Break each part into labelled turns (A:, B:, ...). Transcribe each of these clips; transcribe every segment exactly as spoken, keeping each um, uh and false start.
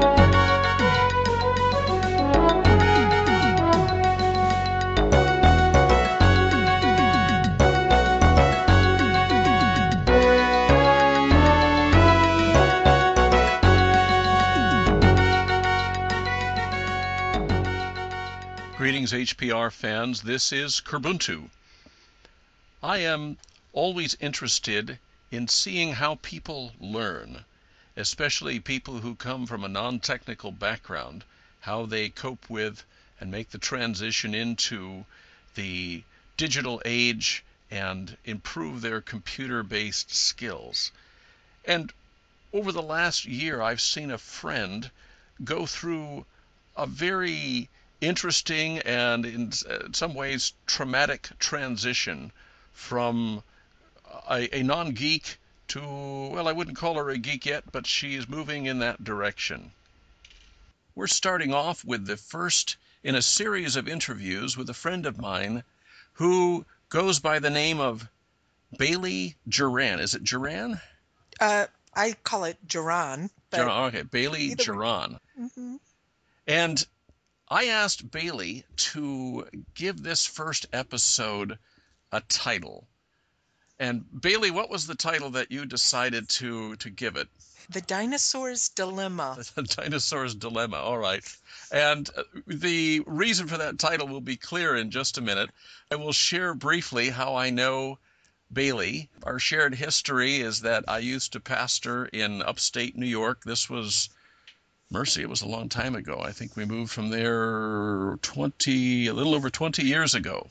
A: Greetings, H P R fans. This is Kerbuntu. I am always interested in seeing how people learn, especially people who come from a non-technical background, how they cope with and make the transition into the digital age and improve their computer-based skills. And over the last year, I've seen a friend go through a very interesting and in some ways traumatic transition from a, a non-geek to, well, I wouldn't call her a geek yet, but she's moving in that direction. We're starting off with the first in a series of interviews with a friend of mine who goes by the name of Bailey Geran. Is it Geran?
B: Uh, I call it Geran. But
A: Geran, okay, Bailey Geran.
B: Mm-hmm.
A: And I asked Bailey to give this first episode a title. And Bailey, what was the title that you decided to, to give it?
B: The Dinosaur's Dilemma.
A: The Dinosaur's Dilemma, all right. And the reason for that title will be clear in just a minute. I will share briefly how I know Bailey. Our shared history is that I used to pastor in upstate New York. This was Mercy, it was a long time ago. I think we moved from there twenty, a little over twenty years ago.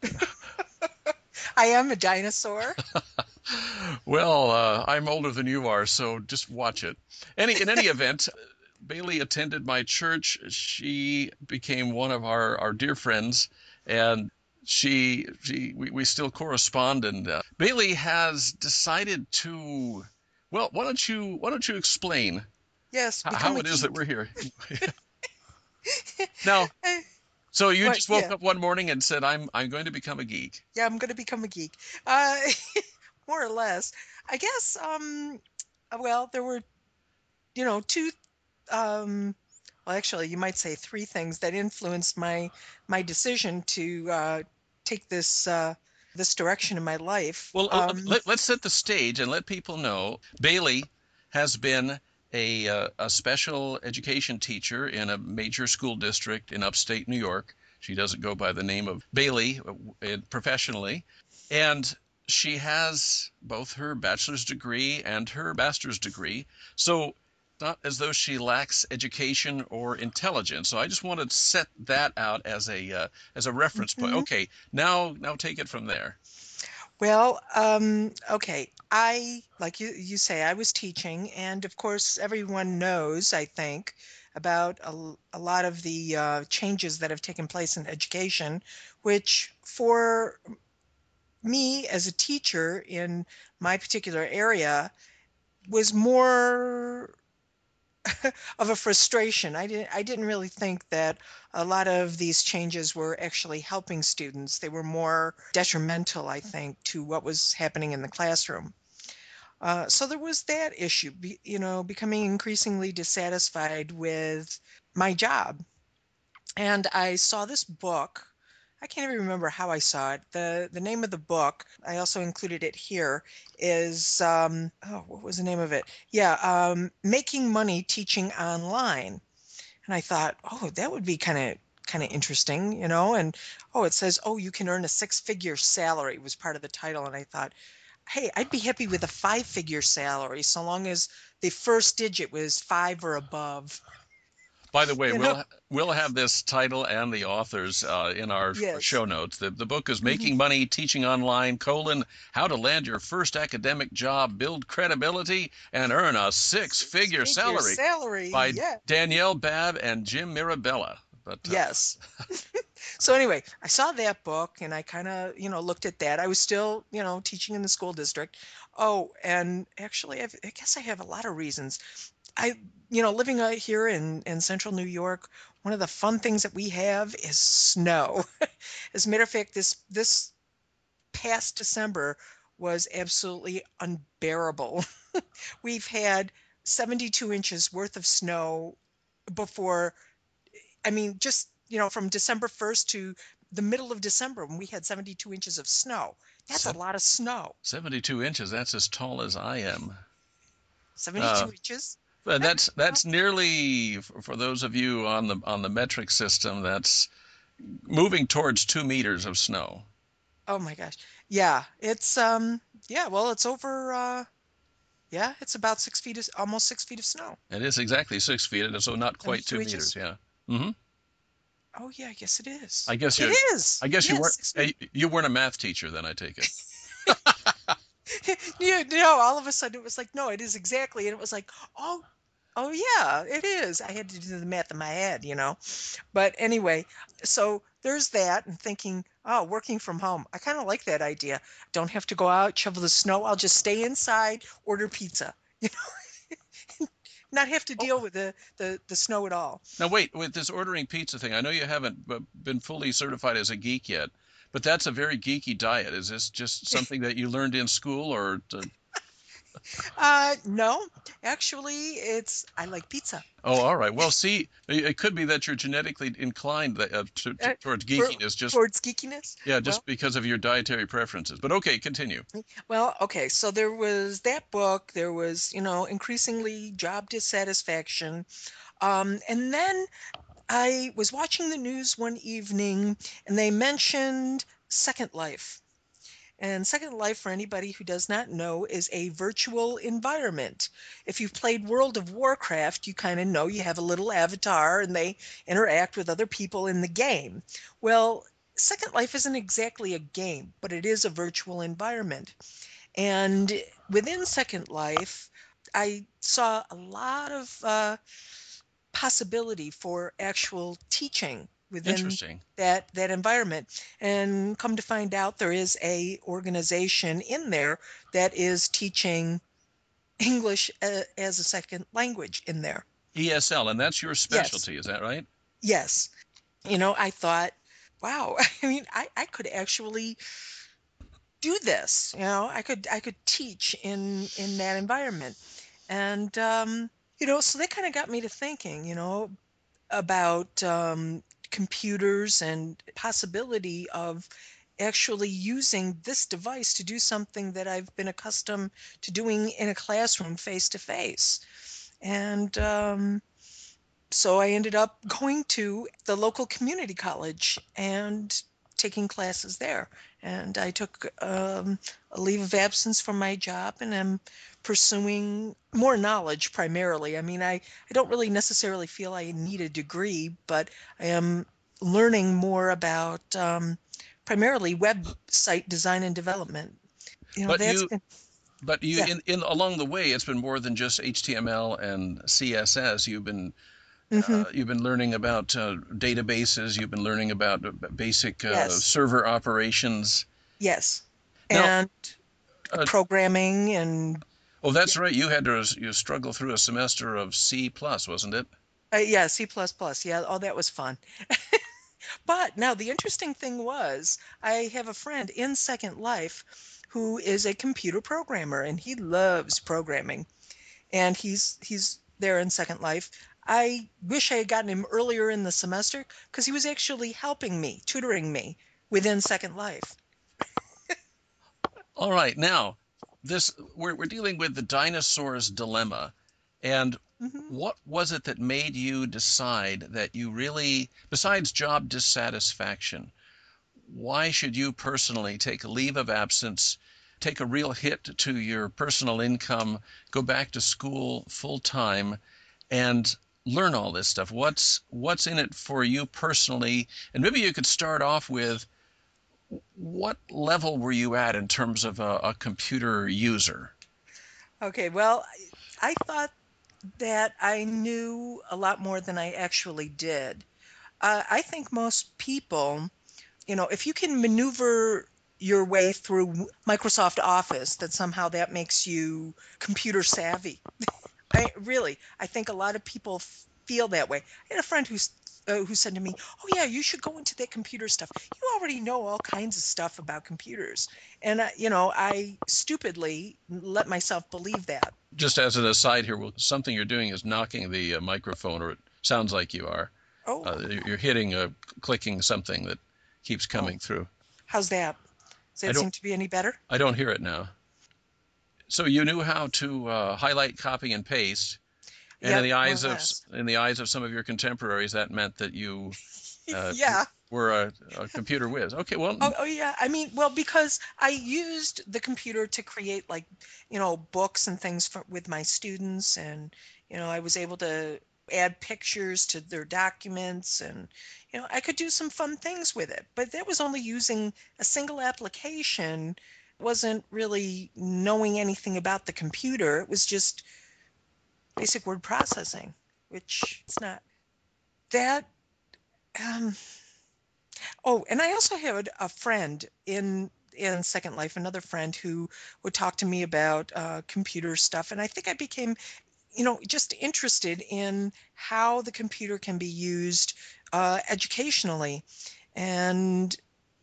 B: I am a dinosaur.
A: Well, uh, I'm older than you are, so just watch it. Any, in any event, Bailey attended my church. She became one of our, our dear friends, and she, she we, we still correspond. And uh, Bailey has decided to, well, why don't you, why don't you explain
B: Yes,
A: how it is that we're here. Now, so you what, just woke yeah. up one morning and said, I'm I'm going to become a geek.
B: Yeah, I'm going to become a geek. Uh, more or less. I guess, um, well, there were, you know, two, um, well, actually, you might say three things that influenced my my decision to uh, take this uh, this direction in my life.
A: Well, um, let, let's set the stage and let people know. Bailey has been A, uh, a special education teacher in a major school district in upstate New York. She doesn't go by the name of Bailey uh, professionally. And she has both her bachelor's degree and her master's degree. So not as though she lacks education or intelligence. So I just want to set that out as a uh, as a reference point. Mm-hmm. Okay, now now take it from there.
B: Well, um, okay. I, like you, you say, I was teaching, and of course, everyone knows, I think, about a, a lot of the uh, changes that have taken place in education, which for me as a teacher in my particular area was more of a frustration. I didn't I didn't really think that a lot of these changes were actually helping students. They were more detrimental, I think, to what was happening in the classroom. Uh, so there was that issue, be, you know, becoming increasingly dissatisfied with my job. And I saw this book. I can't even remember how I saw it. The the name of the book, I also included it here, is, um, oh, what was the name of it? Yeah, um, Making Money Teaching Online. And I thought, oh, that would be kind of kind of interesting, you know? And, oh, it says, oh, you can earn a six-figure salary was part of the title. And I thought, hey, I'd be happy with a five-figure salary so long as the first digit was five or above.
A: By the way, you we'll know? we'll have this title and the authors uh, in our yes. show notes. The, the book is Making mm-hmm. Money Teaching Online, colon, How to Land Your First Academic Job, Build Credibility, and Earn a Six-Figure
B: Six
A: Salary,
B: salary
A: by
B: yeah.
A: Danielle Babb and Jim Mirabella. But, uh,
B: yes. So anyway, I saw that book and I kind of, you know, looked at that. I was still, you know, teaching in the school district. Oh, and actually, I've, I guess I have a lot of reasons. I, you know, living out here in, in central New York, one of the fun things that we have is snow. As a matter of fact, this this past December was absolutely unbearable. We've had seventy-two inches worth of snow before. I mean, just, you know, from December first to the middle of December when we had seventy-two inches of snow. That's a
A: Se-
B: lot of snow.
A: seventy-two inches, that's as tall as I am. Uh,
B: seventy-two inches?
A: but
B: That,
A: that's
B: well,
A: that's nearly, for those of you on the on the metric system, that's moving towards two meters of snow.
B: oh my gosh. Yeah, it's um yeah, well, it's over uh yeah, it's about six feet of almost six feet of snow.
A: It is exactly six feet, and so not quite two
B: seventy-two
A: meters.
B: inches?
A: Yeah. hmm
B: Oh yeah, I guess it is.
A: I guess
B: It
A: you,
B: is.
A: I guess you
B: Yes,
A: weren't,
B: six feet.
A: eh, you weren't a math teacher then, I take it.
B: Yeah, no, all of a sudden it was like, no, it is exactly. And it was like, oh, oh yeah, it is. I had to do the math in my head, you know. But anyway, so there's that and thinking, oh, working from home. I kind of like that idea. Don't have to go out, shovel the snow. I'll just stay inside, order pizza. You know, not have to
A: Oh,
B: deal with the the, the snow at all.
A: now wait, with this ordering pizza thing, I know you haven't b- been fully certified as a geek yet, but that's a very geeky diet. Is this just something that you learned in school, or to,
B: Uh, no, actually, it's I like pizza.
A: oh, all right. Well, see, it it could be that you're genetically inclined uh, to, to,
B: Uh,
A: towards
B: for
A: geekiness, just
B: towards geekiness.
A: yeah,
B: Well,
A: just because of your dietary preferences. But okay, continue.
B: well, okay. So there was that book. There was, you know, increasingly job dissatisfaction. Um, and then I was watching the news one evening, and they mentioned Second Life. And Second Life, for anybody who does not know, is a virtual environment. If you've played World of Warcraft, you kind of know you have a little avatar and they interact with other people in the game. Well, Second Life isn't exactly a game, but it is a virtual environment. And within Second Life, I saw a lot of uh, possibility for actual teaching within
A: Interesting.
B: that that environment. And come to find out, there is a organization in there that is teaching English uh, as a second language in there.
A: E S L, and that's your
B: Yes,
A: specialty, is that right?
B: yes. You know, I thought, wow, I mean, I, I could actually do this. You know, I could I could teach in in that environment. And um, you know, so that kind of got me to thinking, you know, about um, computers and possibility of actually using this device to do something that I've been accustomed to doing in a classroom face to face. And um, so I ended up going to the local community college and taking classes there. And I took um, a leave of absence from my job and I'm pursuing more knowledge primarily. I mean, I, I don't really necessarily feel I need a degree, but I am learning more about um, primarily website design and development. You know,
A: But
B: that's
A: you,
B: been,
A: but you,
B: yeah.
A: in, in along the way, it's been more than just H T M L and C S S. You've been
B: Hmm.
A: uh, you've been learning about uh, databases. You've been learning about uh, basic uh,
B: Yes,
A: server operations.
B: yes.
A: Now,
B: And
A: uh,
B: programming and
A: oh, that's right. You had to you struggle through a semester of C plus, wasn't it?
B: Uh, yeah, C++. plus plus. Yeah, oh, that was fun. But now the interesting thing was, I have a friend in Second Life who is a computer programmer and he loves programming. And he's he's there in Second Life. I wish I had gotten him earlier in the semester because he was actually helping me, tutoring me within Second Life.
A: All right, now this we're we're dealing with the dinosaur's dilemma, and
B: Hmm.
A: what was it that made you decide that you really, besides job dissatisfaction, why should you personally take a leave of absence, take a real hit to your personal income, go back to school full time, and learn all this stuff? What's what's in it for you personally? And maybe you could start off with what level were you at in terms of a, a computer user?
B: Okay, well, I I thought that I knew a lot more than I actually did. Uh, I think most people, you know, if you can maneuver your way through Microsoft Office, that somehow that makes you computer savvy. I really, I think a lot of people f- feel that way. I had a friend who's uh, who said to me, "Oh yeah, you should go into that computer stuff. You already know all kinds of stuff about computers." And I, you know, I stupidly let myself believe that.
A: Just as an aside here, well, something you're doing is knocking the uh, microphone, or it Sounds like you are.
B: Oh,
A: Uh, you're hitting a clicking something that keeps
B: oh,
A: coming through.
B: how's that? Does
A: I
B: that
A: don't
B: seem to be any better?
A: I don't hear it now. So you knew how to uh, highlight, copy, and paste, and in
B: Yep,
A: the
B: more or
A: eyes of
B: less.
A: in the eyes of some of your contemporaries, that meant that you uh,
B: Yeah.
A: were a, a computer whiz. Okay, well,
B: Oh, oh yeah. I mean, well, because I used the computer to create like, you know, books and things for, with my students, and you know, I was able to add pictures to their documents, and you know, I could do some fun things with it. But that was only using a single application. Wasn't really knowing anything about the computer. It was just basic word processing, which it's not. That um, Oh, and I also had a friend in in Second Life, another friend who would talk to me about uh, computer stuff, and I think I became, you know, just interested in how the computer can be used uh, educationally, and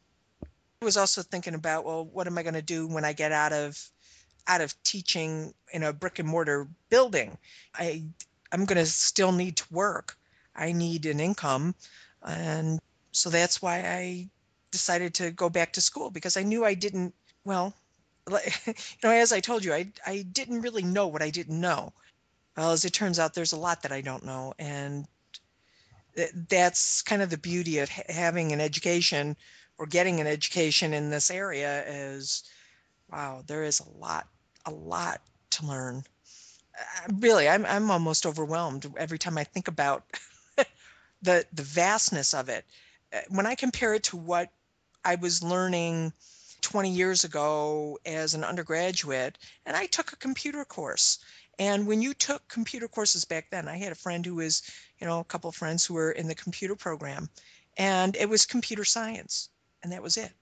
B: I was also thinking about, well, what am I going to do when I get out of out of teaching in a brick and mortar building? I I'm going to still need to work. I need an income, and so that's why I decided to go back to school because I knew I didn't, well, you know, as I told you, I I didn't really know what I didn't know. Well, as it turns out, there's a lot that I don't know, and th- that's kind of the beauty of ha- having an education or getting an education in this area is, wow, there is a lot, a lot to learn. Uh, Really, I'm I'm almost overwhelmed every time I think about the the vastness of it. Uh, When I compare it to what I was learning twenty years ago as an undergraduate, and I took a computer course. And when you took computer courses back then, I had a friend who was, you know, a couple of friends who were in the computer program, and it was computer science, and that was it.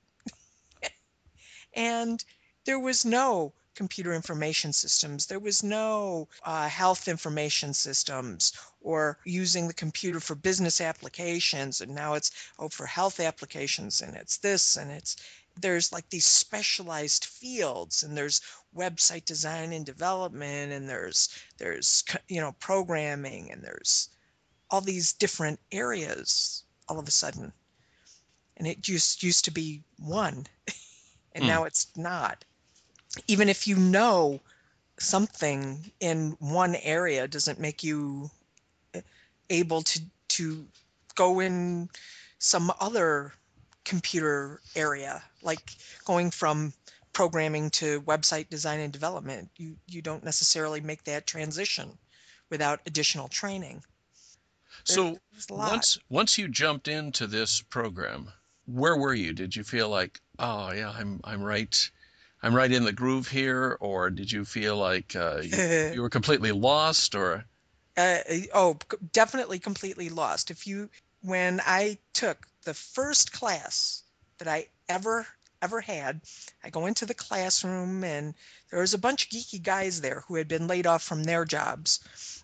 B: And there was no computer information systems. There was no uh, health information systems or using the computer for business applications. And now it's, oh, for health applications, and it's this, and it's, there's like these specialized fields, and there's website design and development, and there's, there's, you know, programming, and there's all these different areas all of a sudden. And it just used to be one, and
A: hmm.
B: now it's not. Even if you know something in one area doesn't make you able to to go in some other computer area, like going from programming to website design and development. You you don't necessarily make that transition without additional training. There,
A: So
B: there's a lot.
A: once once you jumped into this program, where were you? Did you feel like, oh yeah, I'm I'm right, I'm right in the groove here, or did you feel like uh, you you were completely lost, or
B: Uh, oh, definitely completely lost. If you, when I took the first class that I ever ever had, I go into the classroom and there was a bunch of geeky guys there who had been laid off from their jobs,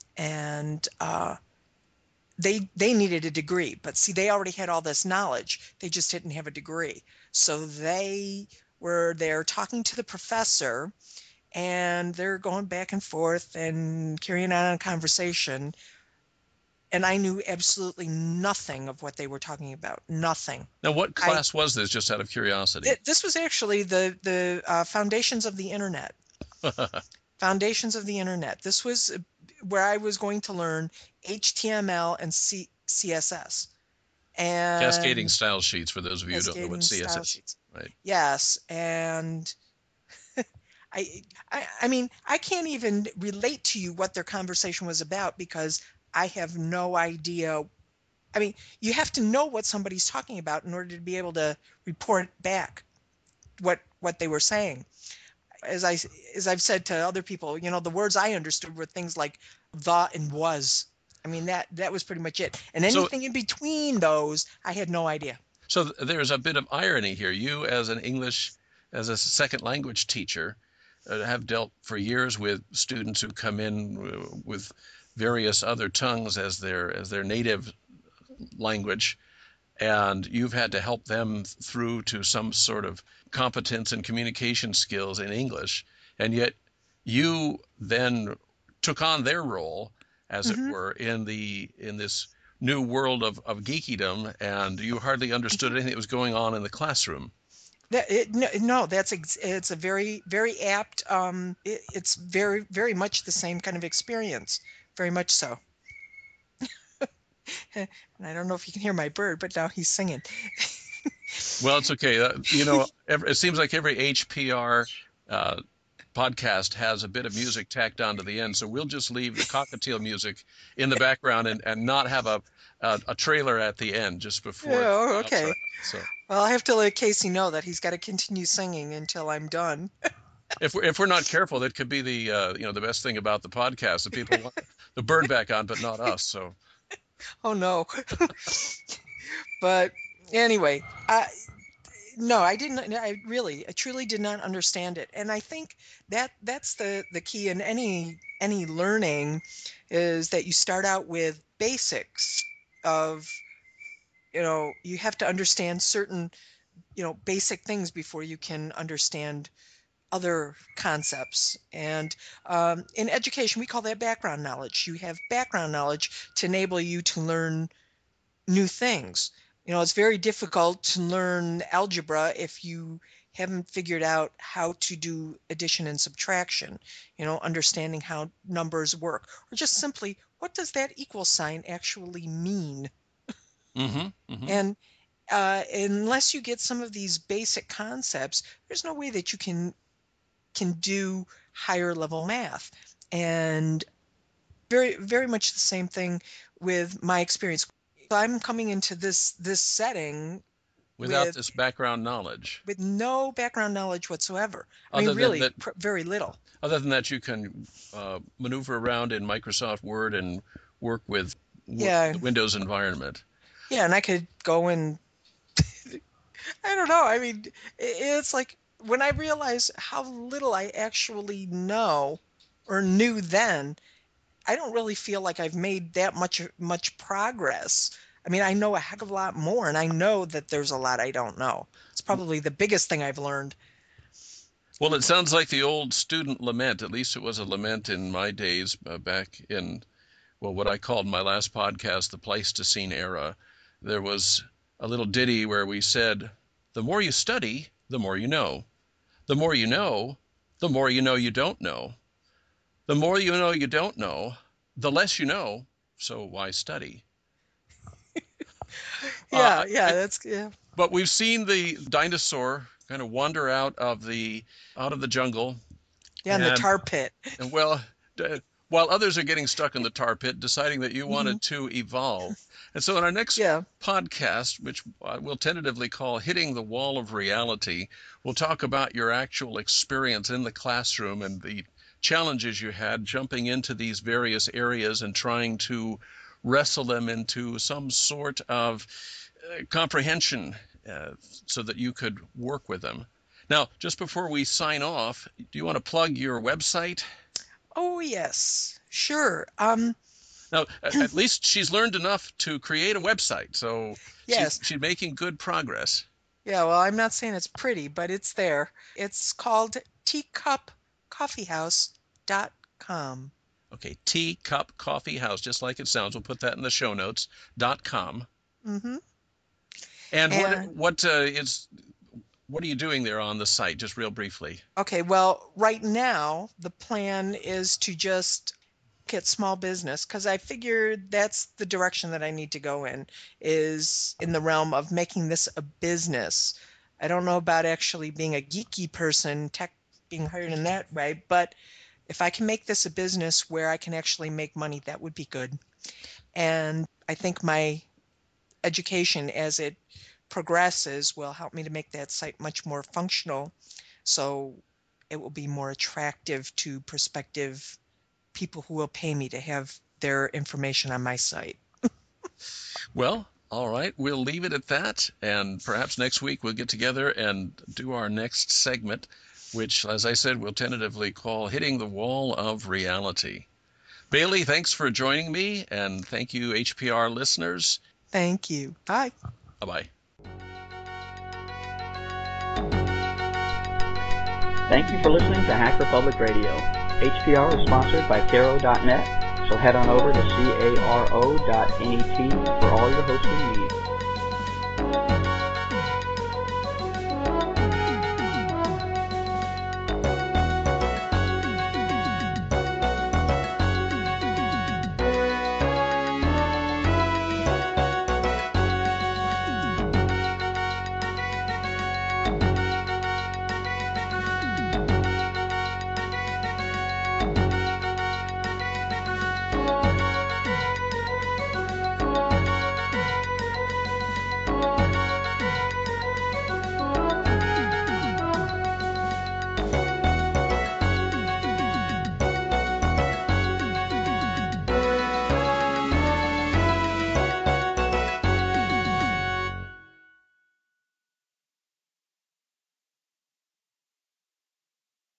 B: and uh, they they needed a degree, but see, they already had all this knowledge. They just didn't have a degree, so they were there talking to the professor, and they're going back and forth and carrying on a conversation, and I knew absolutely nothing of what they were talking about. Nothing.
A: now what
B: I
A: class was this? Just out of curiosity.
B: th- this was actually the the uh, foundations of the internet. Foundations of the internet. This was uh, where I was going to learn H T M L and C- CSS
A: Cascading
B: and
A: style sheets for those of you who don't know what
B: cascading style
A: C S S,
B: sheets.
A: right?
B: Yes, and I, I I mean I can't even relate to you what their conversation was about because I have no idea. I mean, you have to know what somebody's talking about in order to be able to report back what what they were saying. As I as I've said to other people, you know, the words I understood were things like the and was. I mean, that that was pretty much it. And
A: So
B: anything in between those, I had no idea.
A: so there's a bit of irony here. You, as an English, as a second language teacher, uh, have dealt for years with students who come in uh, with various other tongues as their as their native language, and you've had to help them through to some sort of competence and communication skills in English, and yet you then took on their role as it
B: Hmm.
A: were, in the in this new world of, of geekydom, and you hardly understood anything that was going on in the classroom.
B: That it, no, no, that's ex- it's a very very apt. Um, it, it's very very much the same kind of experience, very much so. And I don't know if you can hear my bird, but now he's singing.
A: Well, it's okay. Uh, you know, every, it seems like every H P R uh, podcast has a bit of music tacked on to the end, so we'll just leave the cockatiel music in the background and, and not have a, a a trailer at the end just before
B: Yeah,
A: it
B: oh,
A: outs
B: okay.
A: right. So
B: Well, I have to let Casey know that he's got to continue singing until I'm done.
A: if we're if we're not careful, that could be the uh, you know the best thing about the podcast that people want the bird back on, but not us. So
B: Oh no. But anyway, I no, I didn't. I really, I truly did not understand it, and I think that that's the the key in any any learning is that you start out with basics of, you know, you have to understand certain, you know, basic things before you can understand other concepts. And um, in education, we call that background knowledge. You have background knowledge to enable you to learn new things. You know, it's very difficult to learn algebra if you haven't figured out how to do addition and subtraction, you know, understanding how numbers work, or just simply what does that equal sign actually mean?
A: mm-hmm, mm-hmm.
B: And uh, unless you get some of these basic concepts, there's no way that you can can do higher level math. And very very much the same thing with my experience. So I'm coming into this this setting
A: Without
B: with
A: this background knowledge,
B: with no background knowledge whatsoever. I mean,
A: other than
B: really,
A: that,
B: pr- very little.
A: other than that, you can uh, maneuver around in Microsoft Word and work with w
B: Yeah,
A: the Windows environment.
B: yeah, and I could go and I don't know. I mean, i- it's like when I realize how little I actually know or knew then, I don't really feel like I've made that much much progress. I mean, I know a heck of a lot more, and I know that there's a lot I don't know. It's probably the biggest thing I've learned.
A: Well, it sounds like the old student lament. At least it was a lament in my days uh, back in, well, what I called my last podcast, the Pleistocene era. There was a little ditty where we said, the more you study, the more you know. The more you know, the more you know you don't know. The more you know you don't know, the less you know, so why study? Uh,
B: Yeah, yeah,
A: I,
B: that's yeah.
A: but we've seen the dinosaur kind of wander out of the out of the jungle,
B: Yeah, in the
A: and
B: tar pit.
A: and well, d- while others are getting stuck in the tar pit, deciding that you
B: Hmm.
A: wanted to evolve. And so, in our next
B: Yeah.
A: podcast, which uh, we'll tentatively call "Hitting the Wall of Reality," we'll talk about your actual experience in the classroom and the challenges you had jumping into these various areas and trying to wrestle them into some sort of uh, comprehension uh, so that you could work with them. Now, just before we sign off, do you want to plug your website?
B: Oh, yes. Sure. Um,
A: Now, at least she's learned enough to create a website, so she's
B: yes.
A: she's making good progress.
B: Yeah, well, I'm not saying it's pretty, but it's there. It's called teacup coffee house dot com.
A: Okay, Teacup Coffee House, just like it sounds. We'll put that in the show notes. Dot com.
B: Mm-hmm.
A: And what
B: And
A: what uh, is what are you doing there on the site? Just real briefly.
B: okay, well, right now the plan is to just get small business because I figured that's the direction that I need to go in, is in the realm of making this a business. I don't know about actually being a geeky person, tech being hired in that way, but if I can make this a business where I can actually make money, that would be good. And I think my education as it progresses will help me to make that site much more functional. So it will be more attractive to prospective people who will pay me to have their information on my site.
A: Well, all right, we'll leave it at that, and perhaps next week we'll get together and do our next segment, which, as I said, we'll tentatively call Hitting the Wall of Reality. Bailey, thanks for joining me, and thank you, H P R listeners.
B: Thank you. Bye.
A: Bye-bye.
C: Thank you for listening to Hacker Public Radio. H P R is sponsored by Caro dot net, So head on over to caro dot net for all your hosting needs.